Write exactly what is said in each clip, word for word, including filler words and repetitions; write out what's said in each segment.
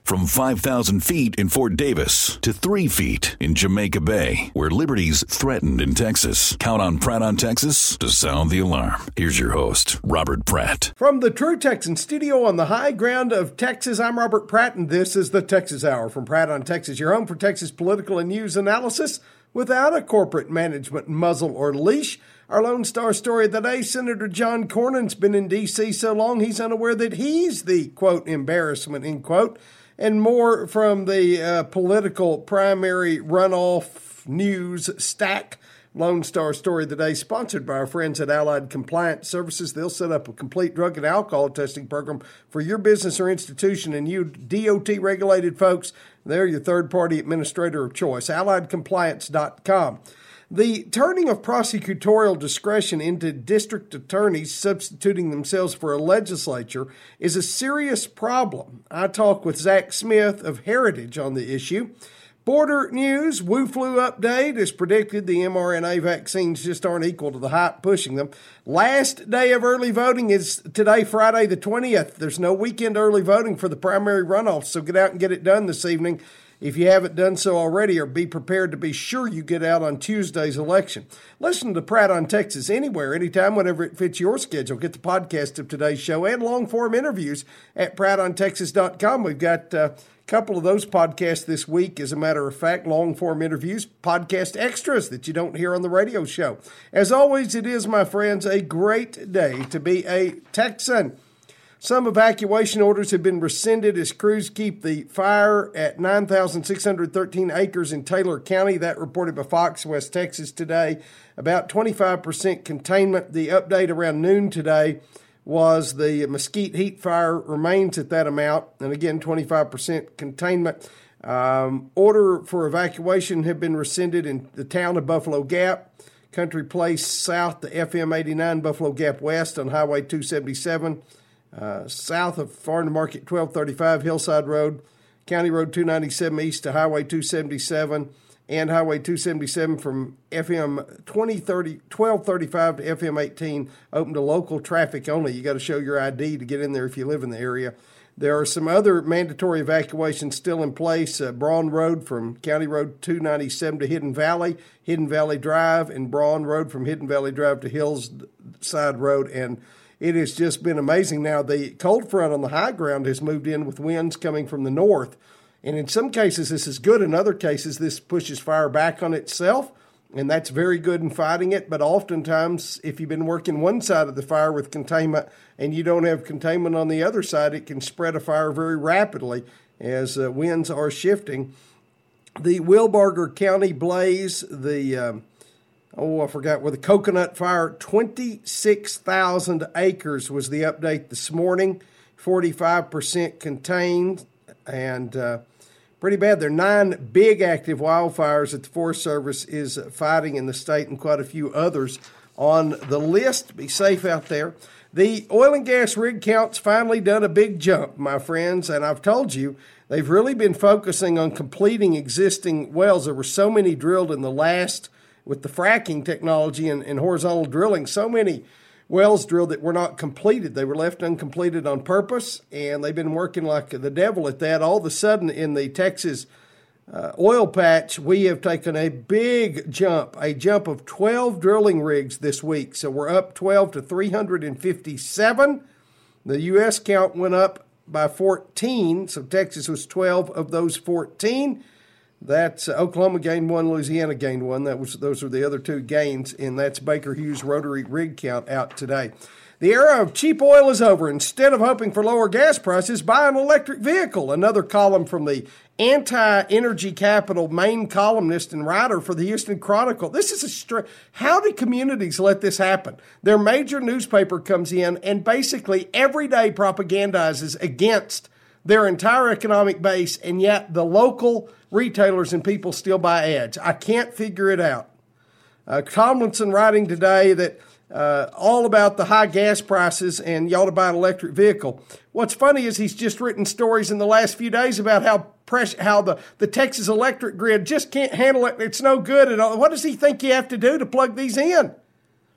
From five thousand feet in Fort Davis to three feet in Jamaica Bay, where liberty's threatened in Texas. Count on Pratt on Texas to sound the alarm. Here's your host, Robert Pratt. From the True Texan studio on the high ground of Texas, I'm Robert Pratt, and this is the Texas Hour from Pratt on Texas, your home for Texas political and news analysis without a corporate management muzzle or leash. Our Lone Star story of the day, Senator John Cornyn's been in D C so long he's unaware that he's the, quote, embarrassment, end quote. And more from the uh, political primary runoff news stack. Lone Star story of the day, sponsored by our friends at Allied Compliance Services. They'll set up a complete drug and alcohol testing program for your business or institution, and you D O T-regulated folks, they're your third-party administrator of choice. allied compliance dot com. The turning of prosecutorial discretion into district attorneys substituting themselves for a legislature is a serious problem. I talk with Zach Smith of Heritage on the issue. Border news, Wu flu update. As predicted, the mRNA vaccines just aren't equal to the hype pushing them. Last day of early voting is today, Friday the twentieth. There's no weekend early voting for the primary runoff, so get out and get it done this evening if you haven't done so already, or be prepared to be sure you get out on Tuesday's election. Listen to Pratt on Texas anywhere, anytime, whenever it fits your schedule. Get the podcast of today's show and long-form interviews at pratt on texas dot com. We've got uh, a couple of those podcasts this week, as a matter of fact, long-form interviews, podcast extras that you don't hear on the radio show. As always, it is, my friends, a great day to be a Texan. Some evacuation orders have been rescinded as crews keep the fire at nine thousand six hundred thirteen acres in Taylor County. That reported by Fox West Texas today. About twenty-five percent containment. The update around noon today was the Mesquite Heat Fire remains at that amount. And again, twenty-five percent containment. Um, order for evacuation have been rescinded in the town of Buffalo Gap, Country Place South to F M eighty-nine, Buffalo Gap West on Highway two seventy-seven. Uh, south of Farm to Market twelve thirty-five, Hillside Road, County Road two ninety-seven east to Highway two seventy-seven, and Highway two seventy-seven from F M twenty thirty, twelve thirty-five to F M eighteen, open to local traffic only. You got to show your I D to get in there if you live in the area. There are some other mandatory evacuations still in place. Uh, Braun Road from County Road two ninety-seven to Hidden Valley, Hidden Valley Drive, and Braun Road from Hidden Valley Drive to Hillside Road. And it has just been amazing. Now, the cold front on the high ground has moved in with winds coming from the north. And in some cases, this is good. In other cases, this pushes fire back on itself, and that's very good in fighting it. But oftentimes, if you've been working one side of the fire with containment and you don't have containment on the other side, it can spread a fire very rapidly as uh, winds are shifting. The Wilbarger County blaze, the... Um, Oh, I forgot where the Coconut Fire, twenty-six thousand acres was the update this morning, forty-five percent contained, and uh, pretty bad. There are nine big active wildfires that the Forest Service is fighting in the state, and quite a few others on the list. Be safe out there. The oil and gas rig count's finally done a big jump, my friends, and I've told you, they've really been focusing on completing existing wells. There were so many drilled in the last with the fracking technology and, and horizontal drilling, so many wells drilled that were not completed. They were left uncompleted on purpose, and they've been working like the devil at that. All of a sudden, in the Texas uh, oil patch, we have taken a big jump, a jump of twelve drilling rigs this week. So we're up twelve to three hundred fifty-seven. The U S count went up by fourteen, so Texas was twelve of those fourteen. That's uh, Oklahoma gained one, Louisiana gained one. That was those are the other two gains, and that's Baker Hughes rotary rig count out today. The era of cheap oil is over. Instead of hoping for lower gas prices, buy an electric vehicle. Another column from the anti-energy capital main columnist and writer for the Houston Chronicle. This is a str- how do communities let this happen? Their major newspaper comes in and basically every day propagandizes against their entire economic base, and yet the local retailers and people still buy ads. I can't figure it out. Uh, Tomlinson writing today that uh, all about the high gas prices and you ought to buy an electric vehicle. What's funny is he's just written stories in the last few days about how press, how the, the Texas electric grid just can't handle it. It's no good at all. What does he think you have to do to plug these in?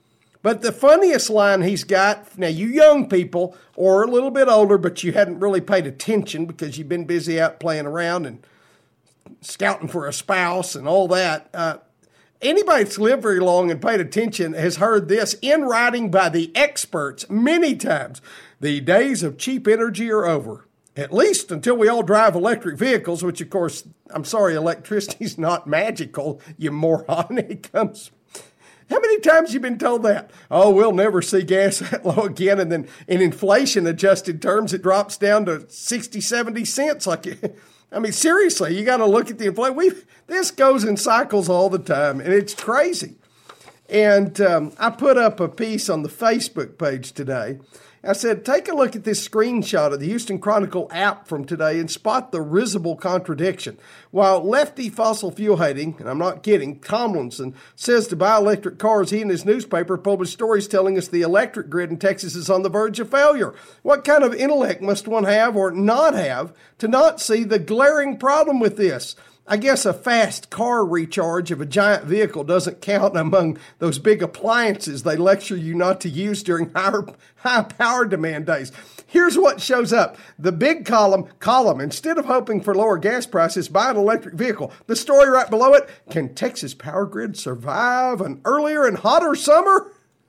But the funniest line he's got, now you young people, or a little bit older, but you hadn't really paid attention because you've been busy out playing around and scouting for a spouse and all that. Uh, anybody that's lived very long and paid attention has heard this in writing by the experts many times. The days of cheap energy are over, at least until we all drive electric vehicles, which, of course, I'm sorry, electricity's not magical, you moron. It comes. How many times have you been told that? Oh, we'll never see gas that low again. And then in inflation-adjusted terms, it drops down to sixty, seventy cents. Like, I mean, seriously, you got to look at the inflation. We This goes in cycles all the time, and it's crazy. And um, I put up a piece on the Facebook page today. I said, take a look at this screenshot of the Houston Chronicle app from today and spot the risible contradiction. While lefty fossil fuel hating, and I'm not kidding, Tomlinson says to buy electric cars, he and his newspaper published stories telling us the electric grid in Texas is on the verge of failure. What kind of intellect must one have or not have to not see the glaring problem with this? I guess a fast car recharge of a giant vehicle doesn't count among those big appliances they lecture you not to use during high, high power demand days. Here's what shows up. The big column, column, instead of hoping for lower gas prices, buy an electric vehicle. The story right below it, can Texas power grid survive an earlier and hotter summer?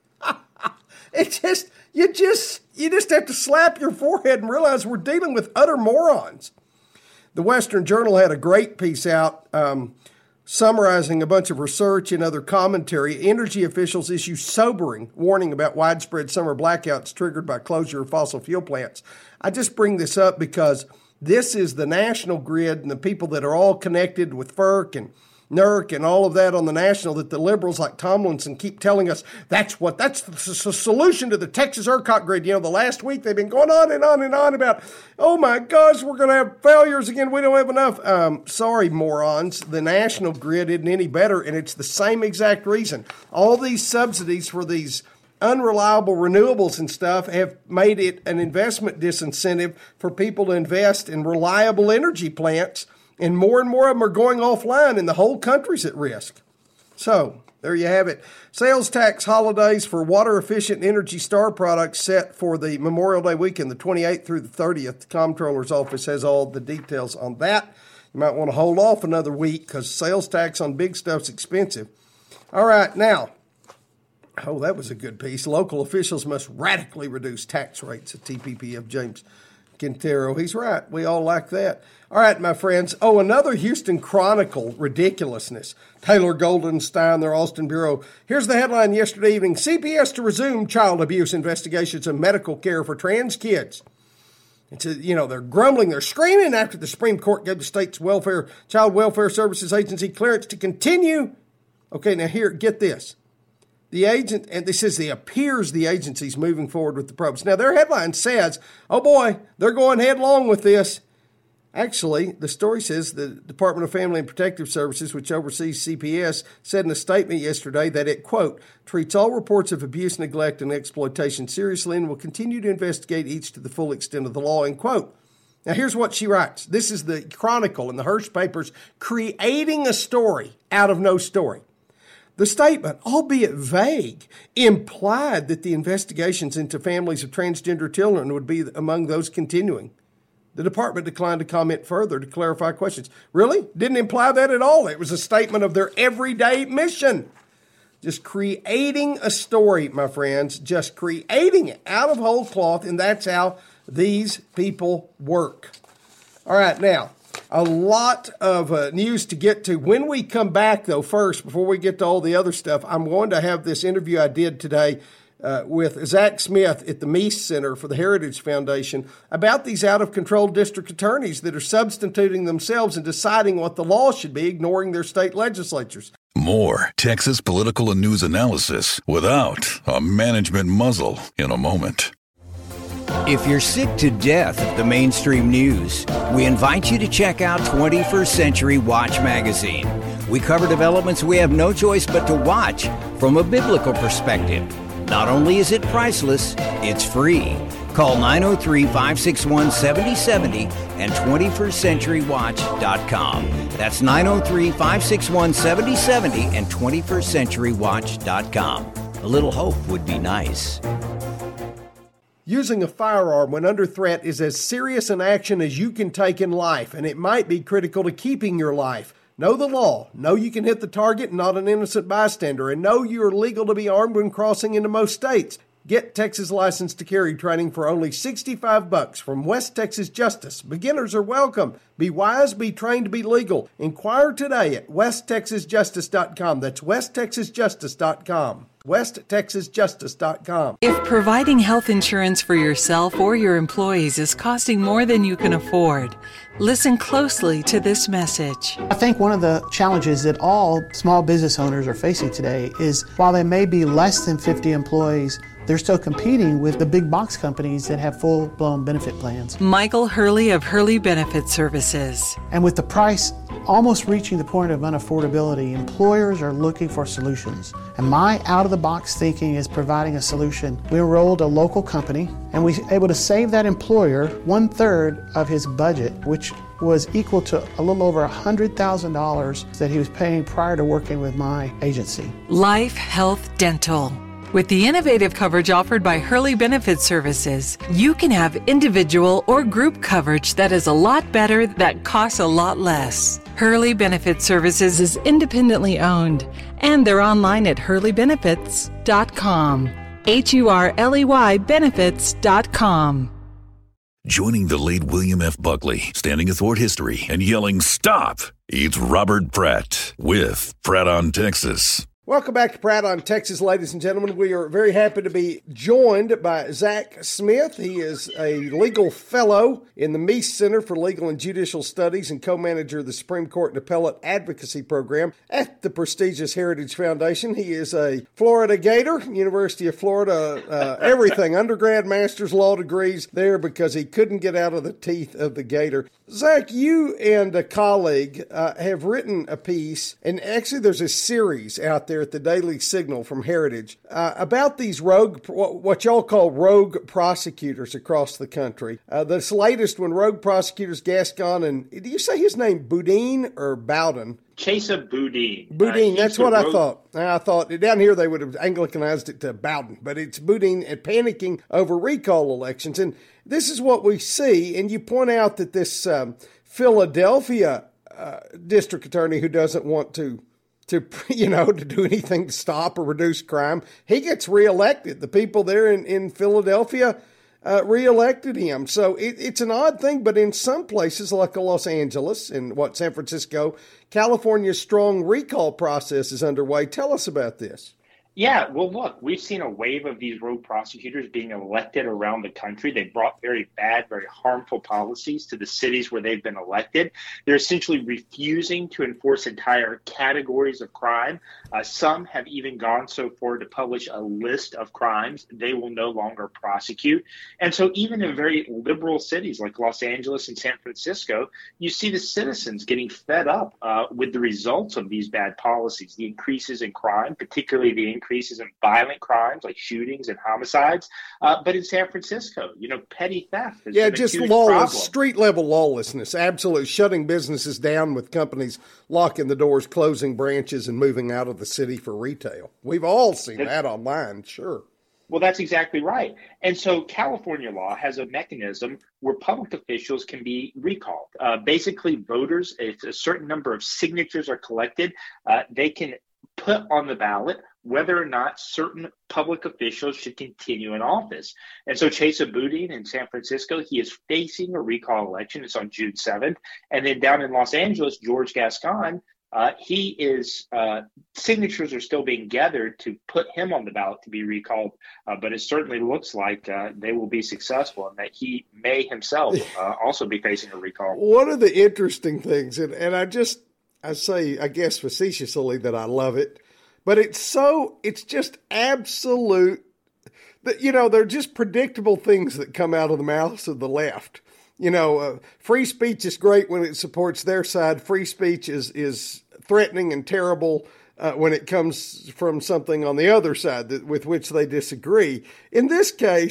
It just, you just, you just have to slap your forehead and realize we're dealing with utter morons. The Western Journal had a great piece out um, summarizing a bunch of research and other commentary. Energy officials issue sobering warning about widespread summer blackouts triggered by closure of fossil fuel plants. I just bring this up because this is the national grid and the people that are all connected with FERC and N E R C and all of that on the national that the liberals like Tomlinson keep telling us that's what that's the solution to the Texas ERCOT grid. You know, the last week they've been going on and on and on about, oh my gosh, we're going to have failures again. We don't have enough. Um, sorry, morons. The national grid isn't any better, and it's the same exact reason. All these subsidies for these unreliable renewables and stuff have made it an investment disincentive for people to invest in reliable energy plants. And more and more of them are going offline, and the whole country's at risk. So, there you have it. Sales tax holidays for water-efficient Energy Star products set for the Memorial Day weekend, the twenty-eighth through the thirtieth. The Comptroller's office has all the details on that. You might want to hold off another week because sales tax on big stuff's expensive. All right, now, oh, that was a good piece. Local officials must radically reduce tax rates at T P P F. James Quintero. He's right. We all like that. All right, my friends. Oh, another Houston Chronicle ridiculousness. Taylor Goldenstein, their Austin Bureau. Here's the headline yesterday evening. C P S to resume child abuse investigations and medical care for trans kids. It's a, you know, they're grumbling, they're screaming after the Supreme Court gave the state's welfare, Child Welfare Services Agency clearance to continue. Okay, now here, get this. The agent, and this says it appears the agency's moving forward with the probes. Now, their headline says, oh boy, they're going headlong with this. Actually, the story says the Department of Family and Protective Services, which oversees C P S, said in a statement yesterday that it, quote, treats all reports of abuse, neglect, and exploitation seriously and will continue to investigate each to the full extent of the law, end quote. Now, here's what she writes. This is the Chronicle and the Hearst papers creating a story out of no story. The statement, albeit vague, implied that the investigations into families of transgender children would be among those continuing. The department declined to comment further to clarify questions. Really? Didn't imply that at all. It was a statement of their everyday mission. Just creating a story, my friends. Just creating it out of whole cloth, and that's how these people work. All right, now, a lot of uh, news to get to. When we come back, though, first, before we get to all the other stuff, I'm going to have this interview I did today uh, with Zach Smith at the Meese Center for the Heritage Foundation about these out-of-control district attorneys that are substituting themselves and deciding what the law should be, ignoring their state legislatures. More Texas political and news analysis without a management muzzle in a moment. If you're sick to death of the mainstream news, we invite you to check out twenty-first Century Watch magazine. We cover developments we have no choice but to watch from a biblical perspective. Not only is it priceless, it's free. Call nine oh three, five six one, seven oh seven oh and twenty-first century watch dot com. That's nine oh three, five six one, seven oh seven oh and twenty-first century watch dot com. A little hope would be nice. Using a firearm when under threat is as serious an action as you can take in life, and it might be critical to keeping your life. Know the law. Know you can hit the target and not an innocent bystander. And know you are legal to be armed when crossing into most states. Get Texas License to Carry training for only sixty-five bucks from West Texas Justice. Beginners are welcome. Be wise, be trained to be legal. Inquire today at west texas justice dot com. That's west texas justice dot com. west texas justice dot com. If providing health insurance for yourself or your employees is costing more than you can afford, listen closely to this message. I think one of the challenges that all small business owners are facing today is while they may be less than fifty employees, they're still competing with the big box companies that have full-blown benefit plans. Michael Hurley of Hurley Benefit Services. And with the price almost reaching the point of unaffordability, employers are looking for solutions. And my out-of-the-box thinking is providing a solution. We enrolled a local company, and we were able to save that employer one-third of his budget, which was equal to a little over one hundred thousand dollars that he was paying prior to working with my agency. Life Health Dental. With the innovative coverage offered by Hurley Benefit Services, you can have individual or group coverage that is a lot better, that costs a lot less. Hurley Benefit Services is independently owned, and they're online at hurley benefits dot com. H U R L E Y benefits dot com. Joining the late William F. Buckley, standing athwart history and yelling, "Stop!" It's Robert Pratt with Pratt on Texas. Welcome back to Pratt on Texas, ladies and gentlemen. We are very happy to be joined by Zach Smith. He is a legal fellow in the Meese Center for Legal and Judicial Studies and co-manager of the Supreme Court and Appellate Advocacy Program at the prestigious Heritage Foundation. He is a Florida Gator, University of Florida, uh, everything, undergrad, master's, law degrees there because he couldn't get out of the teeth of the Gator. Zach, you and a colleague uh, have written a piece, and actually there's a series out there at the Daily Signal from Heritage uh, about these rogue, what y'all call rogue prosecutors across the country. Uh, this latest one, rogue prosecutors Gascon and, do you say his name Boudin or Bowden? Chesa Boudin. Boudin, uh, that's what I rogue- thought. I thought down here they would have Anglicanized it to Bowden, but it's Boudin and panicking over recall elections. And this is what we see, and you point out that this um, Philadelphia uh, district attorney who doesn't want to to, you know, to do anything to stop or reduce crime, he gets reelected. The people there in, in Philadelphia uh, reelected him. So it, it's an odd thing, but in some places like Los Angeles and what, San Francisco, California's strong recall process is underway. Tell us about this. Yeah, well, look, we've seen a wave of these rogue prosecutors being elected around the country. They brought very bad, very harmful policies to the cities where they've been elected. They're essentially refusing to enforce entire categories of crime. Uh, some have even gone so far to publish a list of crimes they will no longer prosecute. And so even in very liberal cities like Los Angeles and San Francisco, you see the citizens getting fed up uh, with the results of these bad policies, the increases in crime, particularly the increases increases in violent crimes like shootings and homicides. Uh, but in San Francisco, you know, petty theft has yeah, been just a huge lawless, problem. street level lawlessness, absolute shutting businesses down with companies locking the doors, closing branches, and moving out of the city for retail. We've all seen that, that online, sure. Well, that's exactly right. And so California law has a mechanism where public officials can be recalled. Uh, basically, voters, if a certain number of signatures are collected, uh, they can put on the ballot whether or not certain public officials should continue in office. And so Chesa Boudin in San Francisco, he is facing a recall election. It's on June seventh. And then down in Los Angeles, George Gascon, uh, he is, uh, signatures are still being gathered to put him on the ballot to be recalled. Uh, but it certainly looks like uh, they will be successful and that he may himself uh, also be facing a recall. One of the interesting things, and, and I just, I say, I guess facetiously that I love it, but it's so, it's just absolute, that, you know, they're just predictable things that come out of the mouths of the left. You know, uh, free speech is great when it supports their side. Free speech is, is threatening and terrible uh, when it comes from something on the other side that, with which they disagree. In this case,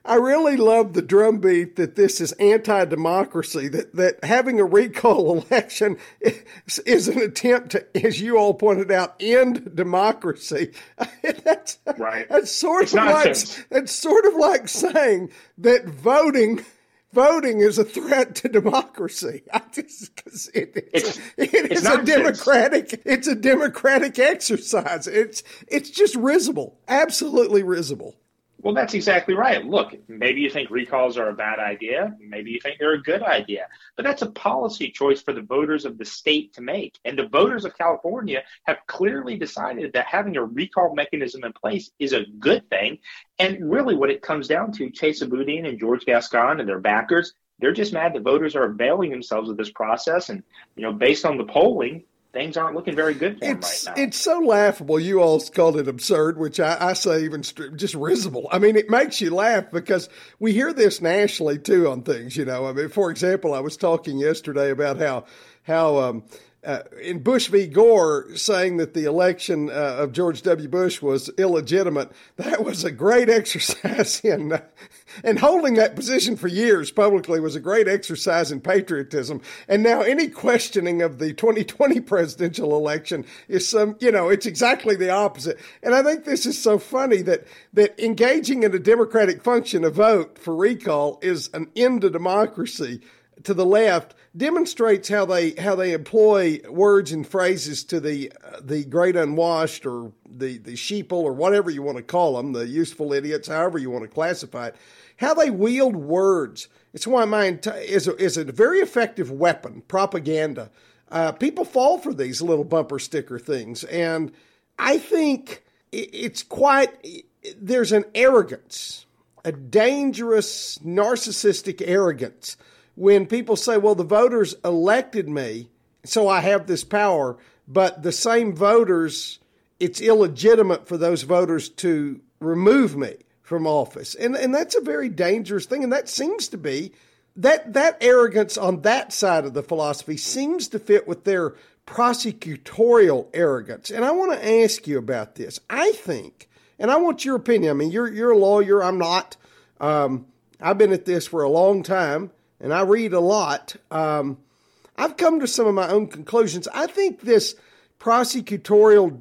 I really love the drumbeat that this is anti-democracy, that, that having a recall election is, is an attempt to, as you all pointed out, end democracy. that's, right. that's sort it's of like nonsense. It's sort of like saying that voting voting is a threat to democracy. I just, cause it, it's, it's, it is a democratic, it's a democratic exercise. It's, it's just risible, absolutely risible. Well, that's exactly right. Look, maybe you think recalls are a bad idea. Maybe you think they're a good idea. But that's a policy choice for the voters of the state to make. And the voters of California have clearly decided that having a recall mechanism in place is a good thing. And really what it comes down to, Chesa Boudin and George Gascon and their backers, they're just mad that voters are availing themselves of this process. And, you know, based on the polling, things aren't looking very good for it's, them right now. It's so laughable. You all called it absurd, which I, I say even st- just risible. I mean, it makes you laugh because we hear this nationally too on things, you know. I mean, for example, I was talking yesterday about how, how, um, Uh, in Bush v. Gore saying that the election uh, of George W. Bush was illegitimate, that was a great exercise in, uh, and holding that position for years publicly was a great exercise in patriotism. And now any questioning of the twenty twenty presidential election is some, you know, it's exactly the opposite. And I think this is so funny that, that engaging in a democratic function, a vote for recall, is an end to democracy to the left, demonstrates how they how they employ words and phrases to the uh, the great unwashed or the the sheeple or whatever you want to call them, the useful idiots, however you want to classify it, how they wield words. It's why mine is a, is a very effective weapon, propaganda. Uh, people fall for these little bumper sticker things, and I think it's quite, there's an arrogance, a dangerous narcissistic arrogance when people say, well, the voters elected me, so I have this power, but the same voters, it's illegitimate for those voters to remove me from office. And and that's a very dangerous thing. And that seems to be, that, that arrogance on that side of the philosophy seems to fit with their prosecutorial arrogance. And I want to ask you about this. I think, and I want your opinion. I mean, you're, you're a lawyer. I'm not. Um, I've been at this for a long time. And I read a lot. Um, I've come to some of my own conclusions. I think this prosecutorial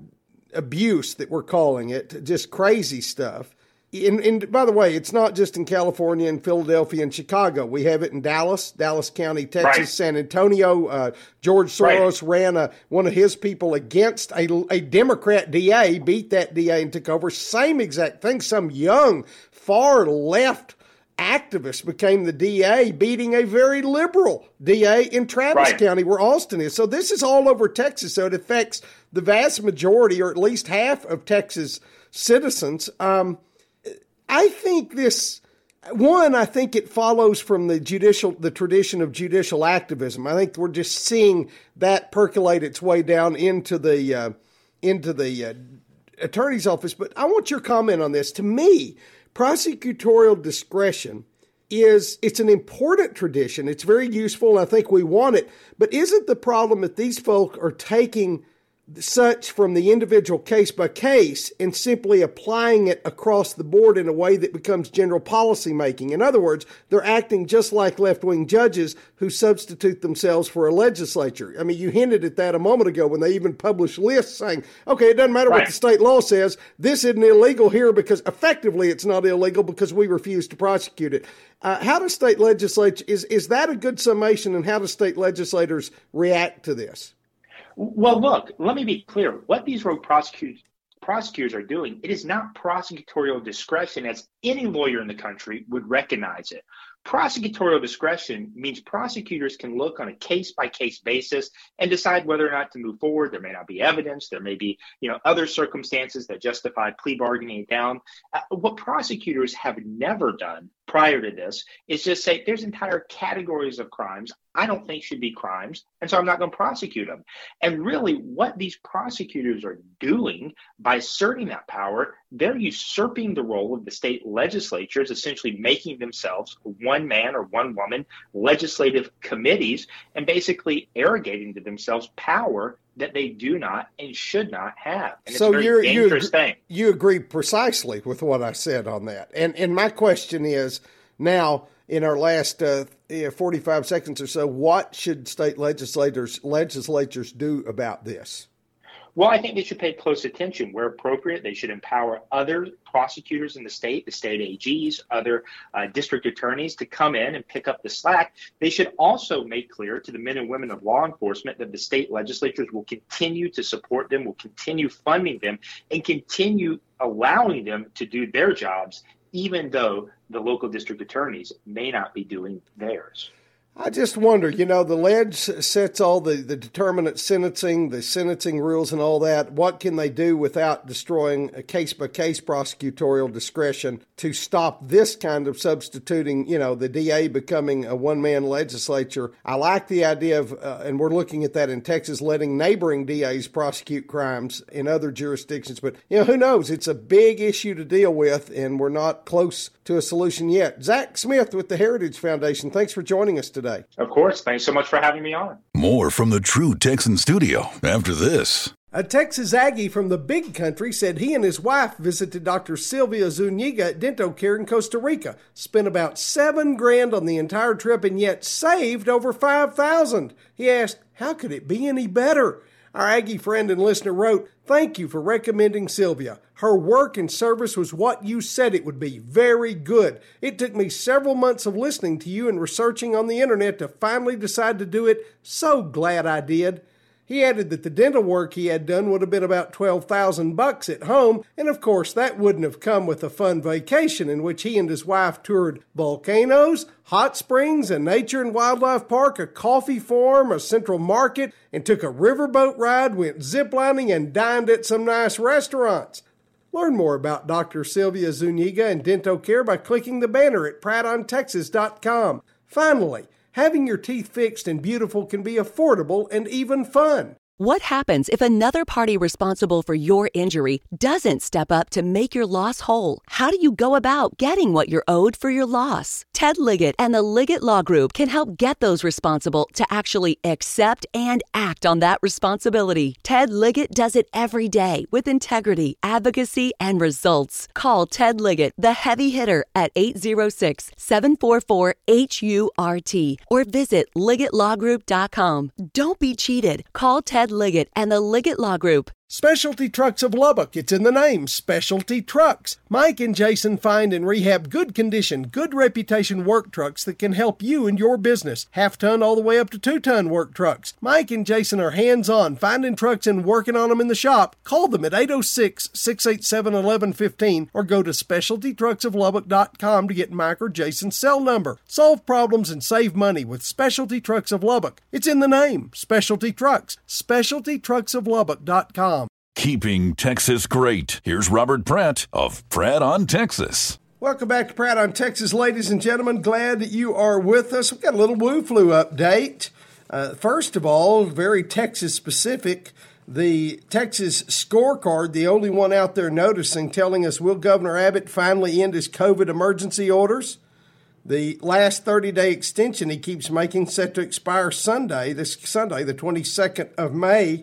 abuse that we're calling it, just crazy stuff. And, and by the way, it's not just in California and Philadelphia and Chicago. We have it in Dallas, Dallas County, Texas, right. San Antonio. Uh, George Soros right. ran a, one of his people against a, a Democrat D A, beat that D A and took over. Same exact thing. Some young, far left activist became the D A, beating a very liberal D A in Travis right. County, where Austin is. So this is all over Texas. So it affects the vast majority, or at least half of Texas citizens. Um, I think this, one, I think it follows from the judicial, the tradition of judicial activism. I think we're just seeing that percolate its way down into the uh, into the uh, attorney's office. But I want your comment on this. To me, prosecutorial discretion is, it's an important tradition. It's very useful, and I think we want it. But isn't the problem that these folk are taking such from the individual case by case and simply applying it across the board in a way that becomes general policy making? In other words, they're acting just like left-wing judges who substitute themselves for a legislature. I mean, you hinted at that a moment ago when they even published lists saying, okay, it doesn't matter right. what the state law says. This isn't illegal here because effectively it's not illegal because we refuse to prosecute it. Uh, how do state legislatures, is, is that a good summation, and how do state legislators react to this? Well, look, let me be clear. What these rogue prosecutors, prosecutors are doing, it is not prosecutorial discretion as any lawyer in the country would recognize it. Prosecutorial discretion means prosecutors can look on a case-by-case basis and decide whether or not to move forward. There may not be evidence. There may be, you know, other circumstances that justify plea bargaining it down. Uh, what prosecutors have never done prior to this is just say there's entire categories of crimes I don't think should be crimes, and so I'm not going to prosecute them. And really what these prosecutors are doing by asserting that power, they're usurping the role of the state legislatures, essentially making themselves one man or one woman legislative committees and basically arrogating to themselves power that they do not and should not have. And so it's a very you're, dangerous you, thing. You agree precisely with what I said on that. And and my question is now, in our last uh, forty-five seconds or so, what should state legislators legislatures do about this? Well, I think they should pay close attention. Where appropriate, they should empower other prosecutors in the state, the state A Gs, other uh, district attorneys to come in and pick up the slack. They should also make clear to the men and women of law enforcement that the state legislatures will continue to support them, will continue funding them, and continue allowing them to do their jobs, even though the local district attorneys may not be doing theirs. I just wonder, you know, the ledge sets all the, the determinate sentencing, the sentencing rules and all that. What can they do without destroying a case-by-case prosecutorial discretion to stop this kind of substituting, you know, the D A becoming a one-man legislature? I like the idea of, uh, and we're looking at that in Texas, letting neighboring D As prosecute crimes in other jurisdictions. But, you know, who knows? It's a big issue to deal with, and we're not close to a solution yet. Zach Smith with the Heritage Foundation, thanks for joining us today. Of course. Thanks so much for having me on. More from the True Texan Studio after this. A Texas Aggie from the big country said he and his wife visited Doctor Sylvia Zuniga at DentoCare in Costa Rica, spent about seven grand on the entire trip, and yet saved over five thousand. He asked, how could it be any better? Our Aggie friend and listener wrote, thank you for recommending Sylvia. Her work and service was what you said it would be. Very good. It took me several months of listening to you and researching on the internet to finally decide to do it. So glad I did. He added that the dental work he had done would have been about twelve thousand bucks at home, and of course that wouldn't have come with a fun vacation in which he and his wife toured volcanoes, hot springs, a nature and wildlife park, a coffee farm, a central market, and took a riverboat ride, went ziplining, and dined at some nice restaurants. Learn more about Doctor Sylvia Zuniga and DentoCare by clicking the banner at pratt on texas dot com. Finally, having your teeth fixed and beautiful can be affordable and even fun. What happens if another party responsible for your injury doesn't step up to make your loss whole? How do you go about getting what you're owed for your loss? Ted Liggett and the Liggett Law Group can help get those responsible to actually accept and act on that responsibility. Ted Liggett does it every day with integrity, advocacy, and results. Call Ted Liggett, the heavy hitter, at eight zero six, seven four four, H U R T or visit liggett law group dot com. Don't be cheated. Call Ted Liggett and the Liggett Law Group. Specialty Trucks of Lubbock. It's in the name, Specialty Trucks. Mike and Jason find and rehab good condition, good reputation work trucks that can help you and your business. Half-ton all the way up to two-ton work trucks. Mike and Jason are hands-on, finding trucks and working on them in the shop. Call them at eight oh six, six eight seven, one one one five or go to specialty trucks of lubbock dot com to get Mike or Jason's cell number. Solve problems and save money with Specialty Trucks of Lubbock. It's in the name, Specialty Trucks. specialty trucks of lubbock dot com. Keeping Texas great. Here's Robert Pratt of Pratt on Texas. Welcome back to Pratt on Texas, ladies and gentlemen. Glad that you are with us. We've got a little Woo Flu update. Uh, first of all, very Texas specific. The Texas scorecard, the only one out there noticing, telling us, will Governor Abbott finally end his COVID emergency orders? The last thirty-day extension he keeps making, set to expire Sunday, this Sunday, the twenty-second of May.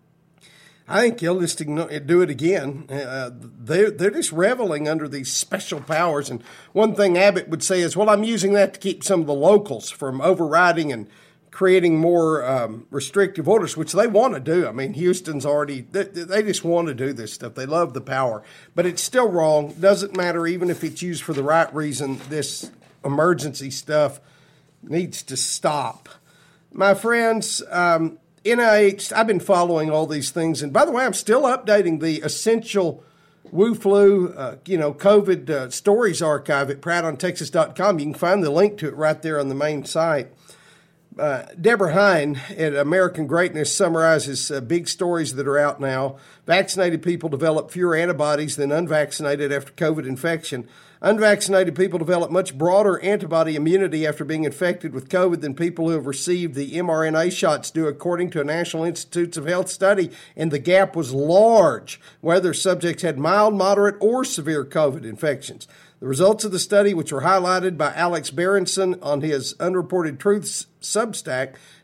I think he'll just do it again. Uh, they're, they're just reveling under these special powers. And one thing Abbott would say is, well, I'm using that to keep some of the locals from overriding and creating more um, restrictive orders, which they want to do. I mean, Houston's already, they, they just want to do this stuff. They love the power. But it's still wrong. Doesn't matter even if it's used for the right reason. This emergency stuff needs to stop. My friends, um, N I H, I've been following all these things. And by the way, I'm still updating the essential Woo Flu, uh, you know, COVID uh, stories archive at pratt on texas dot com. You can find the link to it right there on the main site. Uh, Deborah Hine at American Greatness summarizes uh, big stories that are out now. Vaccinated people develop fewer antibodies than unvaccinated after COVID infection. Unvaccinated people develop much broader antibody immunity after being infected with COVID than people who have received the mRNA shots do, according to a National Institutes of Health study, and the gap was large, whether subjects had mild, moderate, or severe COVID infections. The results of the study, which were highlighted by Alex Berenson on his Unreported Truths Substack,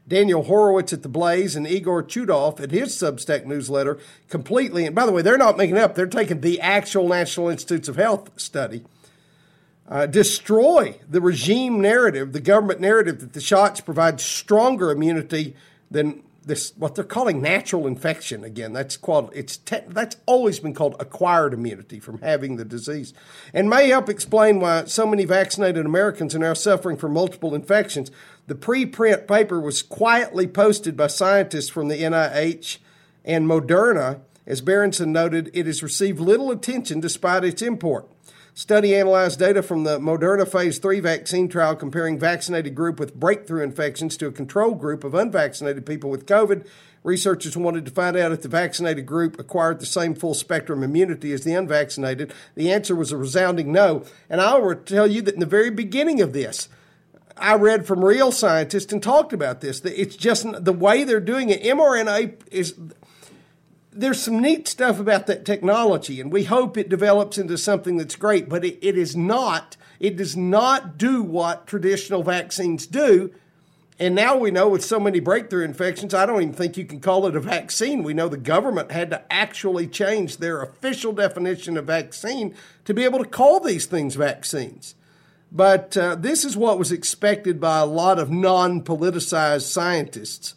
Daniel Horowitz at The Blaze and Igor Chudov at his Substack newsletter completely, and by the way, they're not making it up, they're taking the actual National Institutes of Health study, uh, destroy the regime narrative, the government narrative that the shots provide stronger immunity than this, what they're calling natural infection. Again, that's called, it's te- that's always been called acquired immunity from having the disease, and may help explain why so many vaccinated Americans are now suffering from multiple infections. The preprint paper was quietly posted by scientists from the N I H and Moderna. As Berenson noted, it has received little attention despite its import. Study analyzed data from the Moderna phase three vaccine trial comparing vaccinated group with breakthrough infections to a control group of unvaccinated people with COVID. Researchers wanted to find out if the vaccinated group acquired the same full spectrum immunity as the unvaccinated. The answer was a resounding no. And I will tell you that in the very beginning of this, I read from real scientists and talked about this. It's just the way they're doing it. mRNA is... There's some neat stuff about that technology, and we hope it develops into something that's great, but it, it is not, it does not do what traditional vaccines do. And now we know with so many breakthrough infections, I don't even think you can call it a vaccine. We know the government had to actually change their official definition of vaccine to be able to call these things vaccines. But uh, this is what was expected by a lot of non-politicized scientists.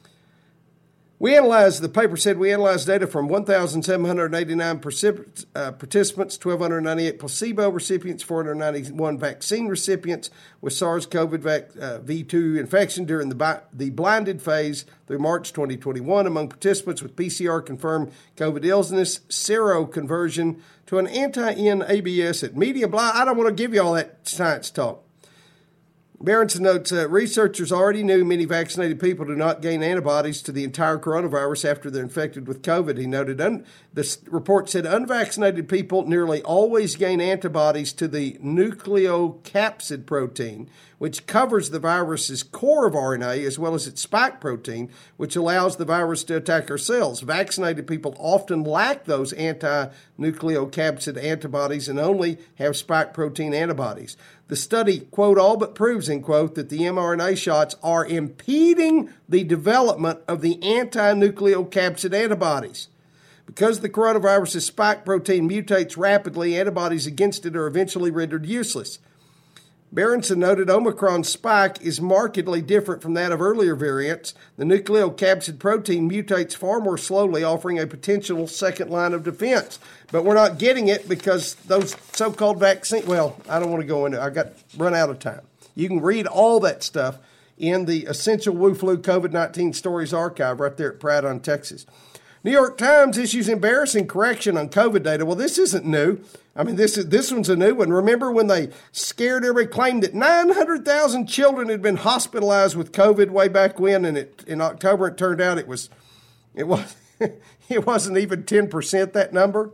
We analyzed, the paper said we analyzed data from one thousand seven hundred eighty-nine particip- uh, participants, one thousand two hundred ninety-eight placebo recipients, four hundred ninety-one vaccine recipients with SARS-CoV two infection during the, bi- the blinded phase through March twenty twenty-one among participants with P C R-confirmed COVID illness, seroconversion to an anti-N A B S at medium. Blah, I don't want to give you all that science talk. Berenson notes uh, researchers already knew many vaccinated people do not gain antibodies to the entire coronavirus after they're infected with COVID. He noted un- the report said unvaccinated people nearly always gain antibodies to the nucleocapsid protein, which covers the virus's core of R N A as well as its spike protein, which allows the virus to attack our cells. Vaccinated people often lack those anti-nucleocapsid antibodies and only have spike protein antibodies. The study, quote, all but proves, end quote, that the mRNA shots are impeding the development of the anti-nucleocapsid antibodies. Because the coronavirus's spike protein mutates rapidly, antibodies against it are eventually rendered useless. Berenson noted Omicron's spike is markedly different from that of earlier variants. The nucleocapsid protein mutates far more slowly, offering a potential second line of defense. But we're not getting it because those so-called vaccine, well, I don't want to go into it. I got run out of time. You can read all that stuff in the Essential Wu Flu COVID nineteen Stories archive right there at Pratt on Texas. New York Times issues embarrassing correction on COVID data. Well, this isn't new. I mean, this is this one's a new one. Remember when they scared everybody, claimed that nine hundred thousand children had been hospitalized with COVID way back when, and it, in October it turned out it was it was it wasn't even ten percent, that number.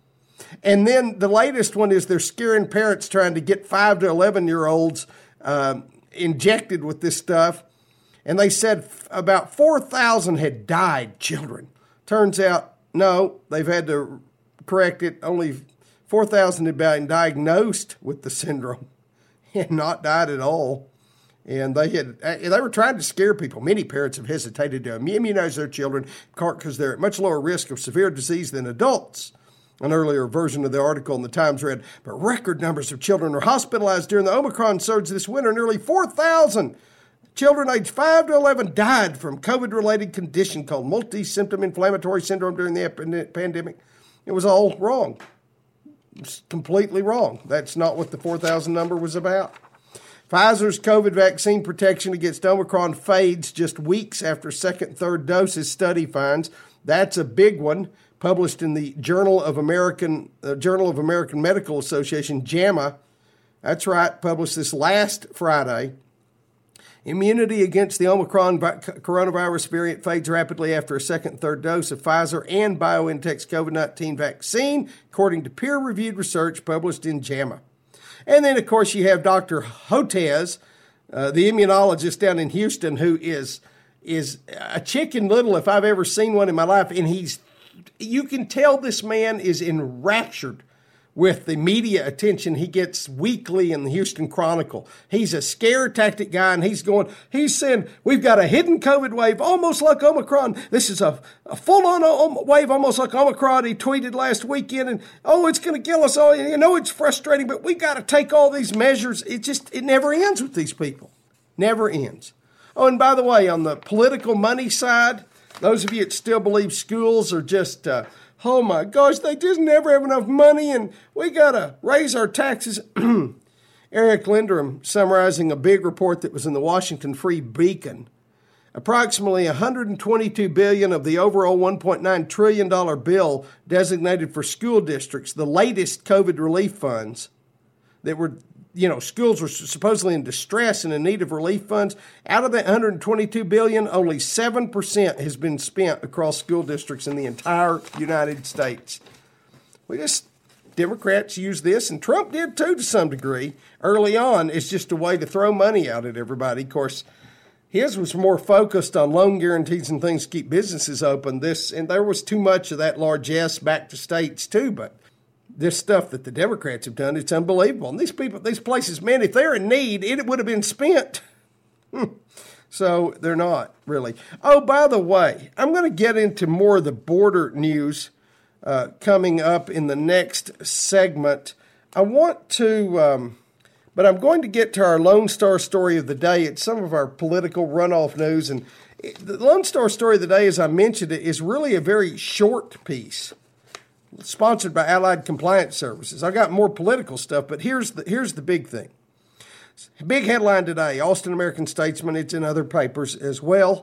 And then the latest one is they're scaring parents trying to get five to eleven year olds um, injected with this stuff, and they said about four thousand had died, children. Turns out, no, they've had to correct it. Only four thousand had been diagnosed with the syndrome and not died at all. And they had they were trying to scare people. Many parents have hesitated to immunize their children because they're at much lower risk of severe disease than adults. An earlier version of the article in the Times read, but record numbers of children are hospitalized during the Omicron surge this winter. Nearly four thousand children aged five to eleven died from COVID-related condition called multi-symptom inflammatory syndrome during the pandemic. It was all wrong. It's completely wrong. That's not what the four thousand number was about. Pfizer's COVID vaccine protection against Omicron fades just weeks after second and third doses, study finds. That's a big one, published in the Journal of American uh, Journal of American Medical Association, JAMA. That's right, published this last Friday. Immunity against the Omicron coronavirus variant fades rapidly after a second and third dose of Pfizer and BioNTech's COVID nineteen vaccine, according to peer-reviewed research published in JAMA. And then, of course, you have Doctor Hotez, uh, the immunologist down in Houston, who is is a chicken little if I've ever seen one in my life. And he's, you can tell this man is enraptured with the media attention he gets weekly in the Houston Chronicle. He's a scare tactic guy, and he's going, he's saying, we've got a hidden COVID wave, almost like Omicron. This is a, a full-on wave, almost like Omicron. He tweeted last weekend, and, oh, it's going to kill us all. You know, it's frustrating, but we got to take all these measures. It just, it never ends with these people. Never ends. Oh, and by the way, on the political money side, those of you that still believe schools are just, uh, oh my gosh, they just never have enough money and we got to raise our taxes. Eric Linderham summarizing a big report that was in the Washington Free Beacon. Approximately one hundred twenty-two billion dollars of the overall one point nine trillion dollars bill designated for school districts, the latest COVID relief funds that were, you know, schools were supposedly in distress and in need of relief funds. Out of that one hundred twenty-two billion dollars, only seven percent has been spent across school districts in the entire United States. We just, Democrats use this, and Trump did too to some degree. Early on, it's just a way to throw money out at everybody. Of course, his was more focused on loan guarantees and things to keep businesses open. This, and there was too much of that largesse back to states too, but this stuff that the Democrats have done, it's unbelievable. And these people, these places, man, if they're in need, it would have been spent. So they're not, really. Oh, by the way, I'm going to get into more of the border news uh, coming up in the next segment. I want to, um, but I'm going to get to our Lone Star story of the day. It's some of our political runoff news. And the Lone Star story of the day, as I mentioned it, is really a very short piece. Sponsored by Allied Compliance Services. I got more political stuff, but here's the here's the big thing. Big headline today, Austin American-Statesman. It's in other papers as well.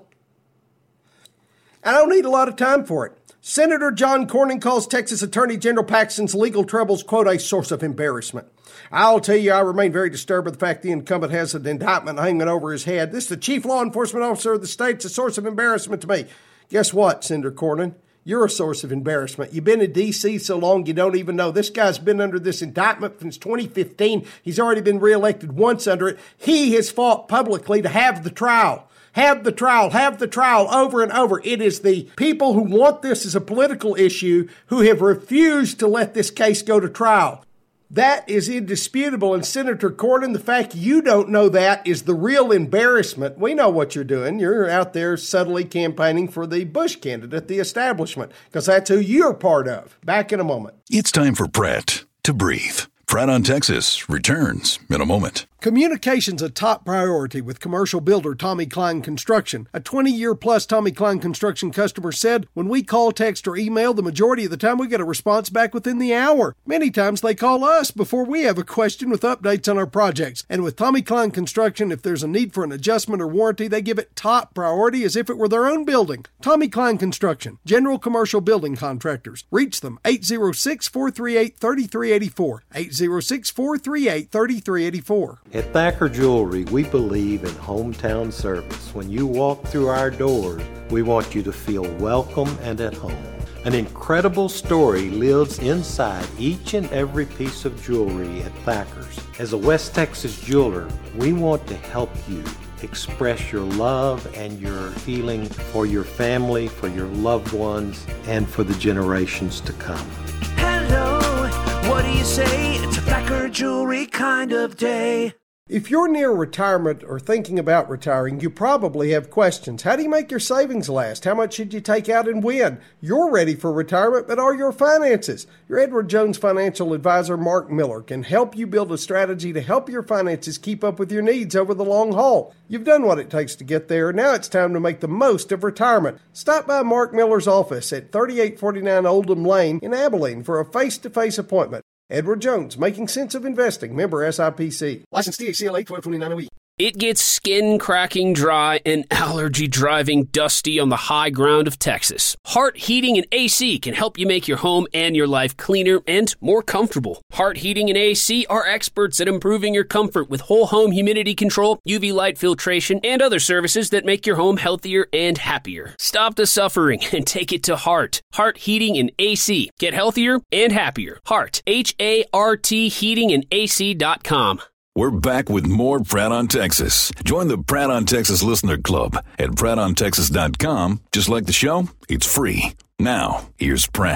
I don't need a lot of time for it. Senator John Cornyn calls Texas Attorney General Paxton's legal troubles, quote, a source of embarrassment. I'll tell you, I remain very disturbed by the fact the incumbent has an indictment hanging over his head. This is the chief law enforcement officer of the state. It's a source of embarrassment to me. Guess what, Senator Cornyn? You're a source of embarrassment. You've been in D C so long you don't even know. This guy's been under this indictment since twenty fifteen. He's already been reelected once under it. He has fought publicly to have the trial. Have the trial. Have the trial over and over. It is the people who want this as a political issue who have refused to let this case go to trial. That is indisputable. And Senator Cornyn, the fact you don't know that is the real embarrassment. We know what you're doing. You're out there subtly campaigning for the Bush candidate, the establishment, because that's who you're part of. Back in a moment. It's time for Pratt to breathe. Pratt on Texas returns in a moment. Communication's a top priority with commercial builder Tommy Klein Construction. A twenty-year-plus Tommy Klein Construction customer said, when we call, text, or email, the majority of the time we get a response back within the hour. Many times they call us before we have a question with updates on our projects. And with Tommy Klein Construction, if there's a need for an adjustment or warranty, they give it top priority as if it were their own building. Tommy Klein Construction, general commercial building contractors. Reach them, eight oh six, four three eight, three three eight four, eight oh six, four three eight, three three eight four. At Thacker Jewelry, we believe in hometown service. When you walk through our doors, we want you to feel welcome and at home. An incredible story lives inside each and every piece of jewelry at Thacker's. As a West Texas jeweler, we want to help you express your love and your feeling for your family, for your loved ones, and for the generations to come. Hello, what do you say? It's a Thacker Jewelry kind of day. If you're near retirement or thinking about retiring, you probably have questions. How do you make your savings last? How much should you take out and when? You're ready for retirement, but are your finances? Your Edward Jones financial advisor, Mark Miller, can help you build a strategy to help your finances keep up with your needs over the long haul. You've done what it takes to get there. Now it's time to make the most of retirement. Stop by Mark Miller's office at thirty-eight forty-nine Oldham Lane in Abilene for a face-to-face appointment. Edward Jones, Making Sense of Investing, member S I P C. License T H C L A twelve twenty-nine O E. It gets skin-cracking dry and allergy-driving dusty on the high ground of Texas. Hart Heating and A C can help you make your home and your life cleaner and more comfortable. Hart Heating and A C are experts at improving your comfort with whole home humidity control, U V light filtration, and other services that make your home healthier and happier. Stop the suffering and take it to Hart. Hart Heating and A C. Get healthier and happier. Hart. H A R T heating and A C dot com. We're back with more Pratt on Texas. Join the Pratt on Texas Listener Club at pratt on texas dot com. Just like the show, it's free. Now, here's Pratt.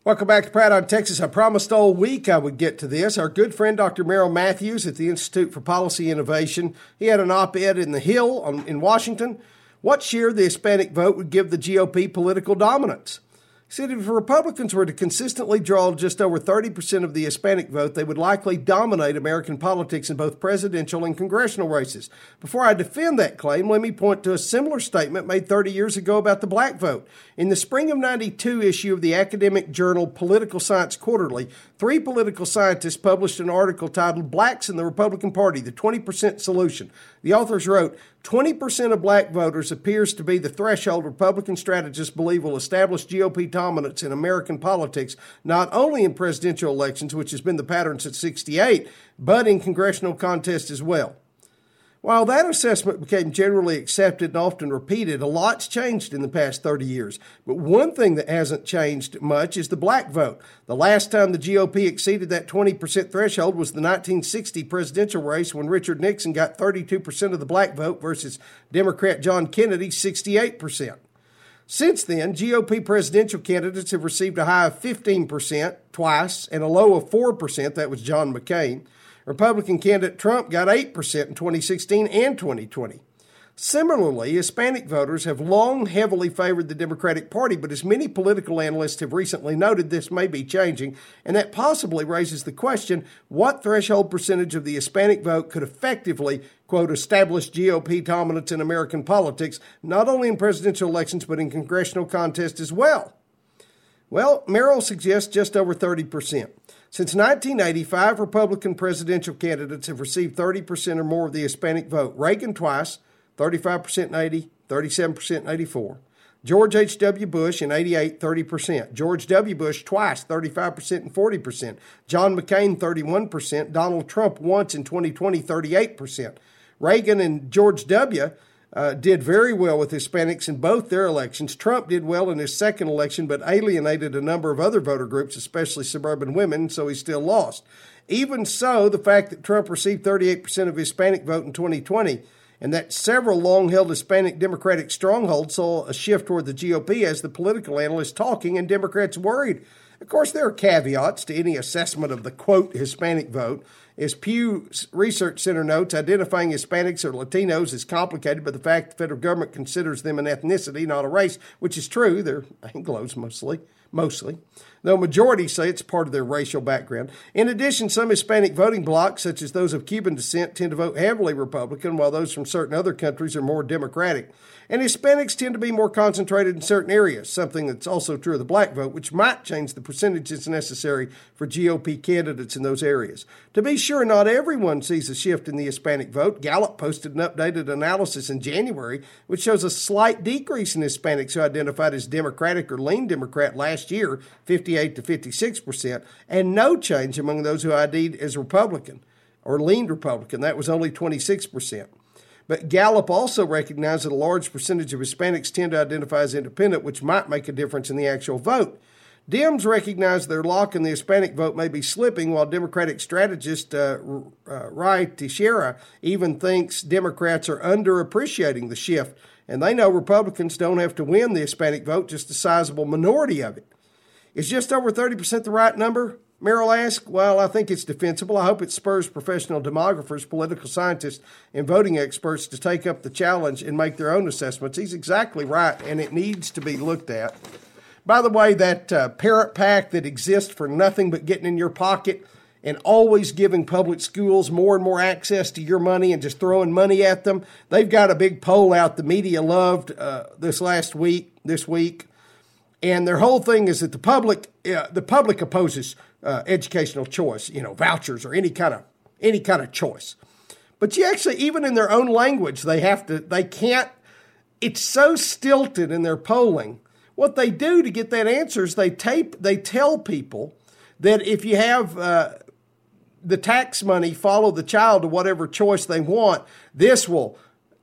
Welcome back to Pratt on Texas. I promised all week I would get to this. Our good friend Doctor Merrill Matthews at the Institute for Policy Innovation, he had an op-ed in The Hill on, in Washington. What share of the Hispanic vote would give the G O P political dominance? He said if Republicans were to consistently draw just over thirty percent of the Hispanic vote, they would likely dominate American politics in both presidential and congressional races. Before I defend that claim, let me point to a similar statement made thirty years ago about the black vote. In the spring of ninety-two issue of the academic journal Political Science Quarterly, three political scientists published an article titled Blacks in the Republican Party, the twenty percent Solution. The authors wrote, twenty percent of black voters appears to be the threshold Republican strategists believe will establish G O P dominance in American politics, not only in presidential elections, which has been the pattern since sixty-eight, but in congressional contests as well. While that assessment became generally accepted and often repeated, a lot's changed in the past thirty years. But one thing that hasn't changed much is the black vote. The last time the G O P exceeded that twenty percent threshold was the nineteen sixty presidential race when Richard Nixon got thirty-two percent of the black vote versus Democrat John Kennedy's sixty-eight percent. Since then, G O P presidential candidates have received a high of fifteen percent twice and a low of four percent. That was John McCain. Republican candidate Trump got eight percent in twenty sixteen and twenty twenty. Similarly, Hispanic voters have long heavily favored the Democratic Party, but as many political analysts have recently noted, this may be changing, and that possibly raises the question, what threshold percentage of the Hispanic vote could effectively, quote, establish G O P dominance in American politics, not only in presidential elections, but in congressional contests as well? Well, Merrill suggests just over thirty percent. Since nineteen eighty-five, Republican presidential candidates have received thirty percent or more of the Hispanic vote. Reagan twice, thirty-five percent in eighty, thirty-seven percent in eighty-four. George H W. Bush in eighty-eight, thirty percent. George W. Bush twice, thirty-five percent and forty percent. John McCain, thirty-one percent. Donald Trump once in twenty twenty, thirty-eight percent. Reagan and George W. Uh, did very well with Hispanics in both their elections. Trump did well in his second election, but alienated a number of other voter groups, especially suburban women, so he still lost. Even so, the fact that Trump received thirty-eight percent of Hispanic vote in twenty twenty and that several long-held Hispanic Democratic strongholds saw a shift toward the G O P as the political analysts talking and Democrats worried. Of course, there are caveats to any assessment of the, quote, Hispanic vote. As Pew Research Center notes, identifying Hispanics or Latinos is complicated by the fact the federal government considers them an ethnicity, not a race, which is true. They're Anglos mostly, mostly, though majority say it's part of their racial background. In addition, some Hispanic voting blocs, such as those of Cuban descent, tend to vote heavily Republican, while those from certain other countries are more Democratic. And Hispanics tend to be more concentrated in certain areas, something that's also true of the black vote, which might change the percentages necessary for G O P candidates in those areas. To be sure, not everyone sees a shift in the Hispanic vote. Gallup posted an updated analysis in January, which shows a slight decrease in Hispanics who identified as Democratic or lean Democrat last year, fifty-eight to fifty-six percent, and no change among those who I D'd as Republican or leaned Republican. That was only twenty-six percent. But Gallup also recognized that a large percentage of Hispanics tend to identify as independent, which might make a difference in the actual vote. Dems recognize their lock in the Hispanic vote may be slipping, while Democratic strategist uh, uh, Ray Teixeira even thinks Democrats are underappreciating the shift, and they know Republicans don't have to win the Hispanic vote, just a sizable minority of it. Is just over thirty percent the right number? Merrill asked. Well, I think it's defensible. I hope it spurs professional demographers, political scientists, and voting experts to take up the challenge and make their own assessments. He's exactly right, and it needs to be looked at. By the way, that uh, parrot pack that exists for nothing but getting in your pocket and always giving public schools more and more access to your money and just throwing money at them, they've got a big poll out the media loved uh, this last week, this week. And their whole thing is that the public, uh, the public opposes uh, educational choice, you know, vouchers or any kind of any kind of choice. But you actually, even in their own language, they have to, they can't. It's so stilted in their polling. What they do to get that answer is they tape, they tell people that if you have uh, the tax money follow the child to whatever choice they want, this will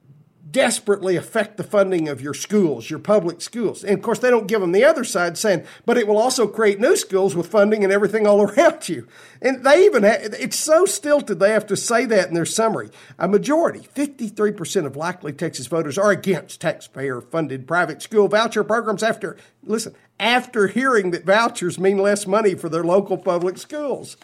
desperately affect the funding of your schools, your public schools. And of course, they don't give them the other side saying, but it will also create new schools with funding and everything all around you. And they even have, it's so stilted, they have to say that in their summary. A majority, fifty-three percent of likely Texas voters are against taxpayer-funded private school voucher programs after, listen, after hearing that vouchers mean less money for their local public schools.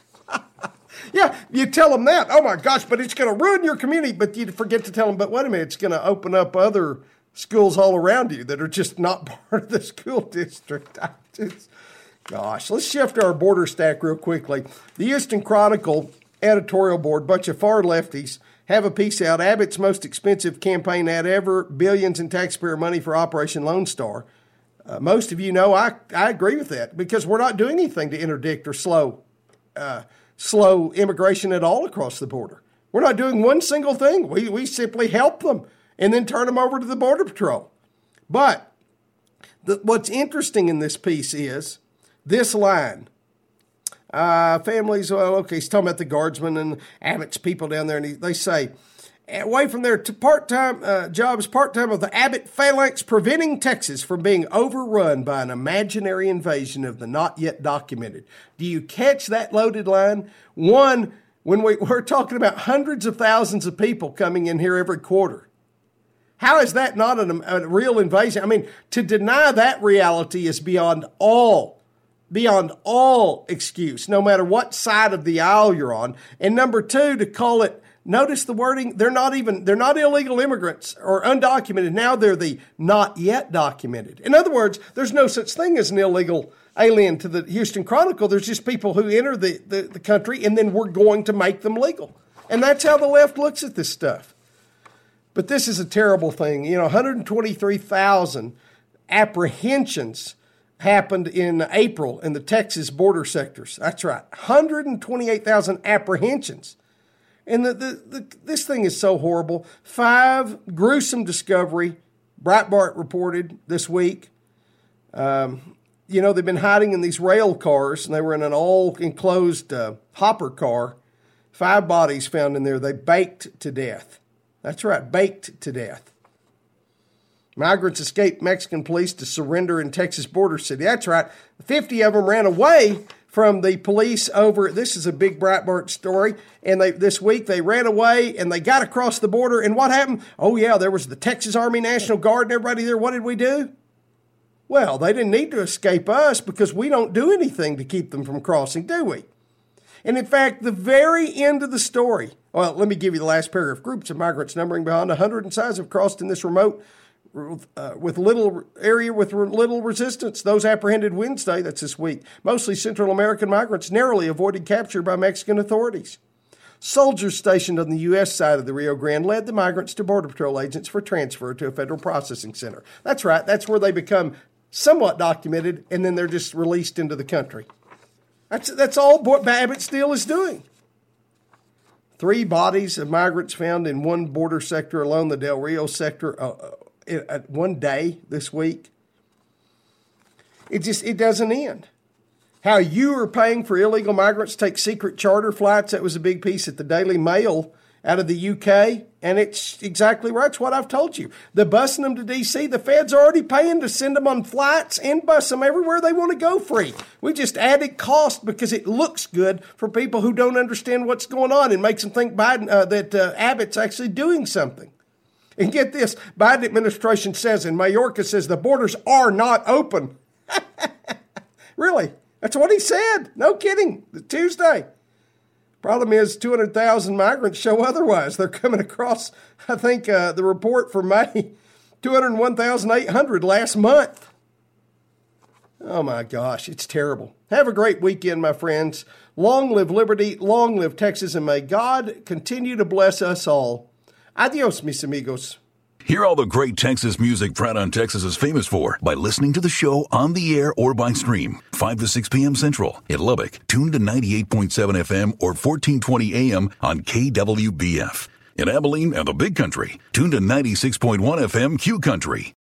Yeah, you tell them that. Oh, my gosh, but it's going to ruin your community. But you forget to tell them, but wait a minute, it's going to open up other schools all around you that are just not part of the school district. It's, gosh, let's shift our border stack real quickly. The Houston Chronicle editorial board, bunch of far lefties, have a piece out, Abbott's most expensive campaign ad ever, billions in taxpayer money for Operation Lone Star. Uh, most of you know I, I agree with that because we're not doing anything to interdict or slow uh slow immigration at all across the border. We're not doing one single thing. We we simply help them and then turn them over to the Border Patrol. But the, what's interesting in this piece is this line. Uh, families, well, okay, he's talking about the guardsmen and Abbott's people down there, and he, they say, away from their part-time uh, jobs, part-time of the Abbott phalanx, preventing Texas from being overrun by an imaginary invasion of the not yet documented. Do you catch that loaded line? One, when we, we're talking about hundreds of thousands of people coming in here every quarter. How is that not an, a real invasion? I mean, to deny that reality is beyond all, beyond all excuse, no matter what side of the aisle you're on. And number two, to call it, notice the wording, they're not even, they're not illegal immigrants or undocumented. Now they're the not yet documented. In other words, there's no such thing as an illegal alien to the Houston Chronicle. There's just people who enter the, the, the country and then we're going to make them legal. And that's how the left looks at this stuff. But this is a terrible thing. You know, one hundred twenty-three thousand apprehensions happened in April in the Texas border sectors. That's right. one hundred twenty-eight thousand apprehensions. And the, the, the, this thing is so horrible. Five, gruesome discovery, Breitbart reported this week. Um, you know, they've been hiding in these rail cars, and they were in an all-enclosed uh, hopper car. Five bodies found in there. They baked to death. That's right, baked to death. Migrants escaped Mexican police to surrender in Texas border city. That's right, fifty of them ran away from the police over, this is a big Breitbart story, and they this week they ran away and they got across the border, and what happened? Oh yeah, there was the Texas Army National Guard and everybody there. What did we do? Well, they didn't need to escape us because we don't do anything to keep them from crossing, do we? And in fact, the very end of the story, well, let me give you the last paragraph. Groups of migrants numbering beyond one hundred in size have crossed in this remote Uh, with little area with little resistance. Those apprehended Wednesday, that's this week, mostly Central American migrants, narrowly avoided capture by Mexican authorities. Soldiers stationed on the U S side of the Rio Grande led the migrants to Border Patrol agents for transfer to a federal processing center. That's right, that's where they become somewhat documented, and then they're just released into the country. That's, that's all Babbitt Steele is doing. Three bodies of migrants found in one border sector alone, the Del Rio sector, uh, at one day this week. It just, it doesn't end. How you are paying for illegal migrants to take secret charter flights, that was a big piece at the Daily Mail out of the U K, and it's exactly right. It's what I've told you. They're busing them to D C. The Fed's already paying to send them on flights and bus them everywhere they want to go free. We just added cost because it looks good for people who don't understand what's going on and makes them think Biden uh, that uh, Abbott's actually doing something. And get this, Biden administration says, and Mayorkas says, the borders are not open. Really? That's what he said. No kidding. Tuesday. Problem is, two hundred thousand migrants show otherwise. They're coming across, I think, uh, the report for May, two hundred one thousand eight hundred last month. Oh, my gosh. It's terrible. Have a great weekend, my friends. Long live liberty. Long live Texas. And may God continue to bless us all. Adios, mis amigos. Hear all the great Texas music Pratt on Texas is famous for by listening to the show on the air or by stream. five to six p.m. Central. In Lubbock, tune to ninety-eight point seven F M or fourteen twenty A M on K W B F. In Abilene and the Big Country, tune to ninety-six point one F M Q Country.